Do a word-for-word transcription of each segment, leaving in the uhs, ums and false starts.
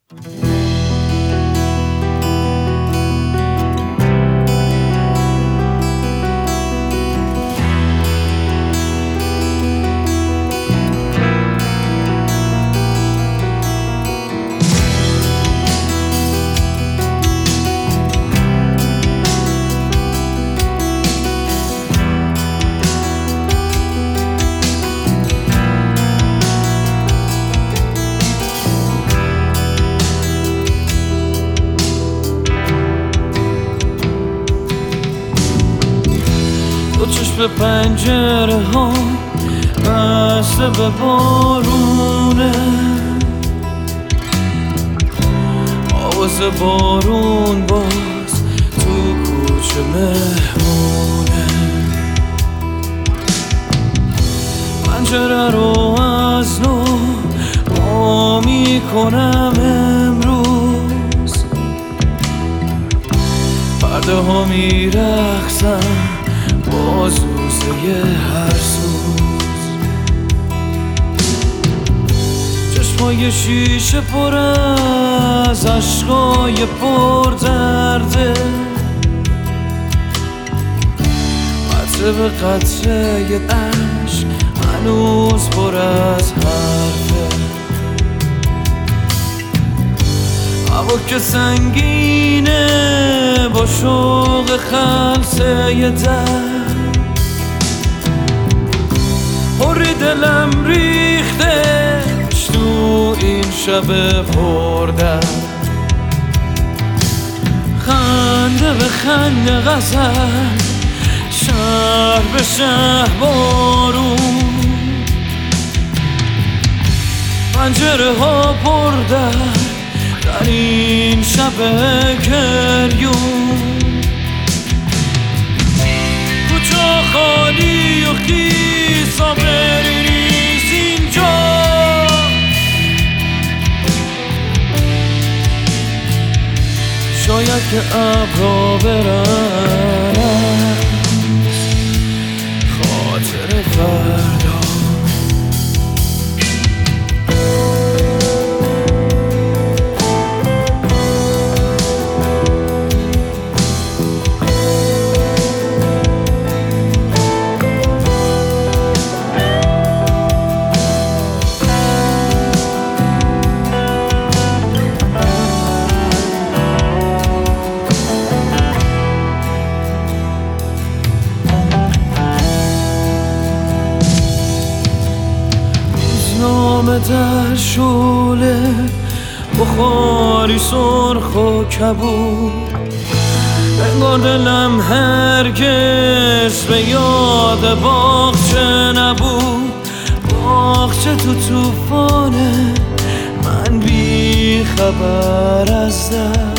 چشم پنجره ها بسته به بارونه، آواز بارون باز تو کوچه مهمونه. پنجره رو از نو با میکنم امروز، پرده ها میرقصن با زوزه هر سوز. چشمای شیشه پر از عشقای پر درده، قطره به قطره یه عشق هنوز پر از حرفه. هوا که سنگینه با شوق خلصه یه در، حری دلم ریختش تو این شب پردر. خنده به خنده غزل، شهر به شهر بارون، پنجره ها پردر در این شب گریون. کوچه خالی و خیس آبری نیست اینجا، شاید که ابرا برن خاطر فردا. روزنامه در شعله بخاری سرخ و کبود، انگار دلم هرگز به یاد باغچه نبود. باغچه تو توفانه، من بی خبر از در.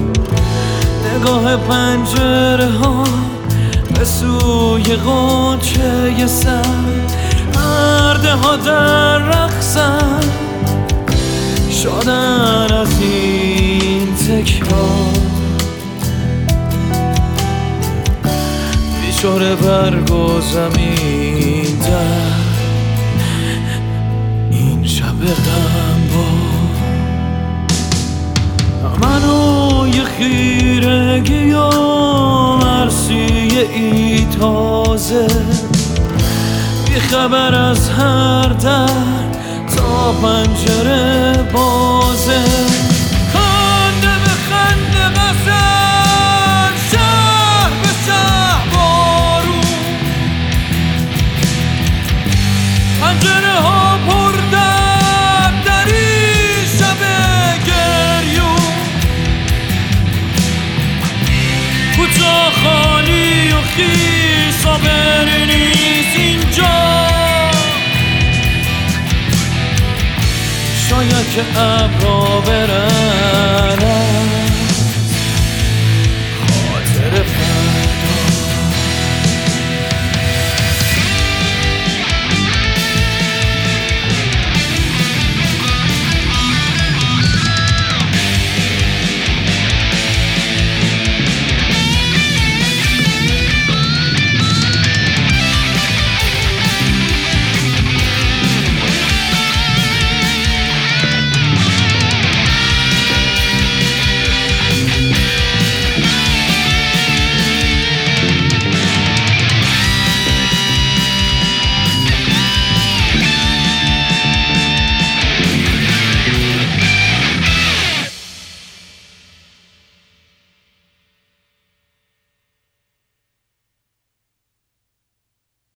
نگاه پنجره ها به سوی غنچه سر، مرده ها در رقصن شادن از این تکرار. بیچاره برگ و زمین در این شب غمبار. منو یه خیرگی و مرسیه ای تازه، بی خبر از هر در تا پنجره بازه. خنده به خنده غزل، شهر به شهر بارون، پنجره ها پر در در این شب گریون. کوچه خالی و خیس آبری نیست اینجا، شاید که ابرا برن